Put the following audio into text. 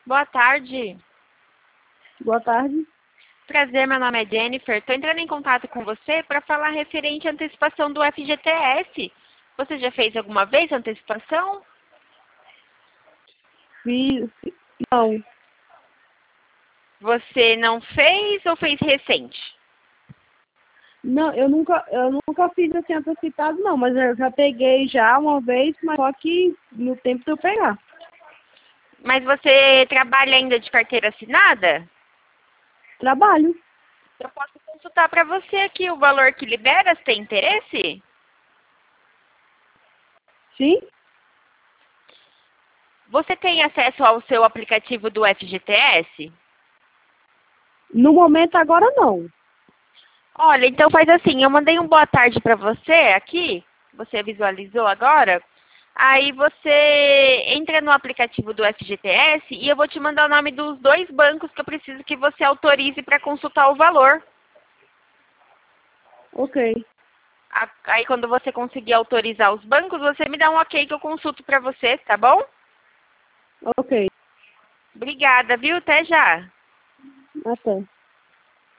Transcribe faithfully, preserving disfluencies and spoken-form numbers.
Boa tarde. Boa tarde. Prazer, meu nome é Jennifer. Estou entrando em contato com você para falar referente à antecipação do F G T S. Você já fez alguma vez a antecipação? Fiz. Não. Você não fez ou fez recente? Não, eu nunca, eu nunca fiz assim antecipado, não, mas eu já peguei já uma vez, mas só que no tempo de eu pegar. Mas você trabalha ainda de carteira assinada? Trabalho. Eu posso consultar para você aqui o valor que libera, se tem interesse? Sim? Você tem acesso ao seu aplicativo do F G T S? No momento agora não. Olha, então faz assim, eu mandei um boa tarde para você aqui, você visualizou agora, aí você entra no aplicativo do F G T S e eu vou te mandar o nome dos dois bancos que eu preciso que você autorize para consultar o valor. Ok. A- Aí quando você conseguir autorizar os bancos, você me dá um ok que eu consulto para você, tá bom? Ok. Obrigada, viu? Até já. Até.